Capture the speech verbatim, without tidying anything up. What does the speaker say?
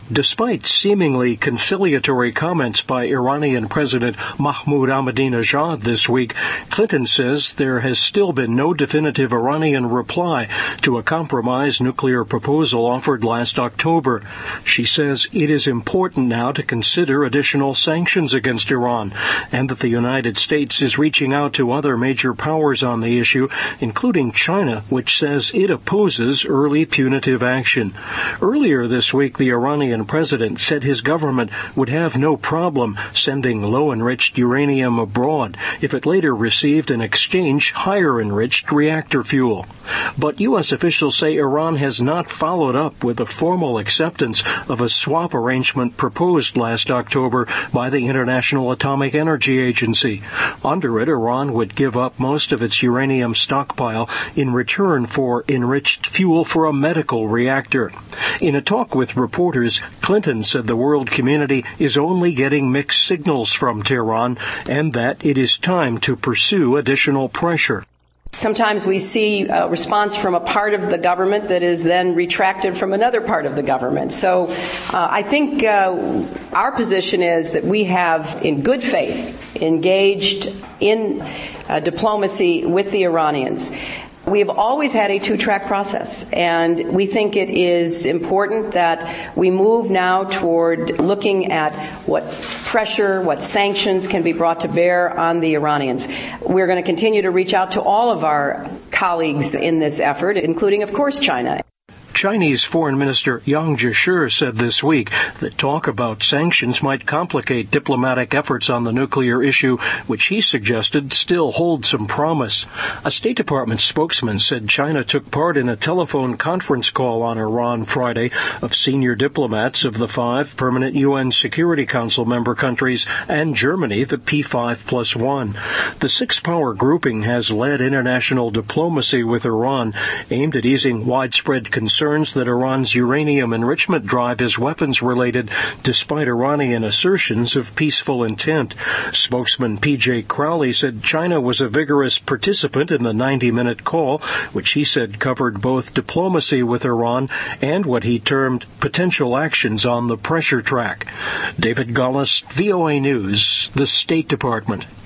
Despite seemingly conciliatory comments by Iranian President Mahmoud Ahmadinejad this week, Clinton says there has still been no definitive Iranian reply to a compromise nuclear proposal offered last October. She says it is important now to consider additional sanctions against Iran, and that the United States is reaching out to other major powers on the issue, including China, which says it opposes early punitive action. Earlier this week, the Iranian president said his government would have no problem sending low-enriched uranium abroad if it later received in exchange higher-enriched reactor fuel. But U S officials say Iran has not followed up with a formal acceptance of a swap arrangement proposed last October by the International Atomic Energy Agency. Under it, Iran would give up most of its uranium stockpile in return for enriched fuel for a medical reactor. In a talk with reporters, Clinton said the world community is only getting mixed signals from Tehran and that it is time to pursue additional pressure. Sometimes we see a response from a part of the government that is then retracted from another part of the government. So uh, I think uh, our position is that we have, in good faith, engaged in uh, diplomacy with the Iranians. We have always had a two-track process, and we think it is important that we move now toward looking at what pressure, what sanctions can be brought to bear on the Iranians. We're going to continue to reach out to all of our colleagues in this effort, including, of course, China. Chinese Foreign Minister Yang Jiechi said this week that talk about sanctions might complicate diplomatic efforts on the nuclear issue, which he suggested still hold some promise. A State Department spokesman said China took part in a telephone conference call on Iran Friday of senior diplomats of the five permanent U N Security Council member countries and Germany, the P five plus one. The six-power grouping has led international diplomacy with Iran, aimed at easing widespread concern that Iran's uranium enrichment drive is weapons-related, despite Iranian assertions of peaceful intent. Spokesman P J Crowley said China was a vigorous participant in the ninety-minute call, which he said covered both diplomacy with Iran and what he termed potential actions on the pressure track. David Gullis, V O A News, the State Department.